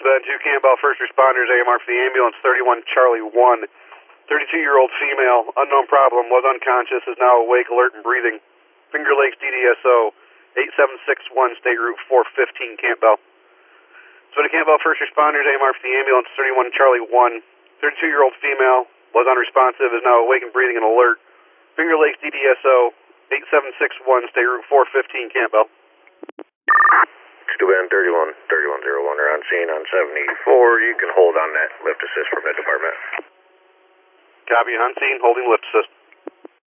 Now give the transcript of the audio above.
Then 2 Campbell, first responders, AMR for the ambulance, 31 Charlie 1. 32-year-old female, unknown problem, was unconscious, is now awake, alert, and breathing. Finger Lakes DDSO, 8761, State Route 415, Campbell. So to Campbell, first responders, AMR for the ambulance, 31 Charlie 1. 32-year-old female, was unresponsive, is now awake and breathing and alert. Finger Lakes DDSO, 8761, State Route 415, Campbell. Stu Van 3101 are on scene on 74. You can hold on that lift assist from the department. Copy, on scene, holding lift assist.